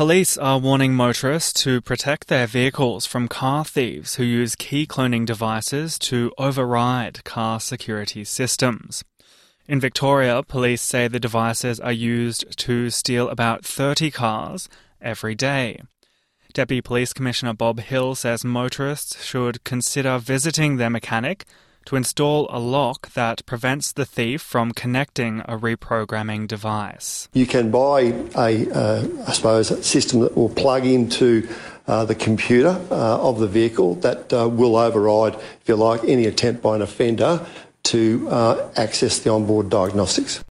Police are warning motorists to protect their vehicles from car thieves who use key cloning devices to override car security systems. In Victoria, police say the devices are used to steal about 30 cars every day. Deputy Police Commissioner Bob Hill says motorists should consider visiting their mechanic to install a lock that prevents the thief from connecting a reprogramming device. You can buy a system that will plug into the computer of the vehicle that will override, if you like, any attempt by an offender to access the onboard diagnostics.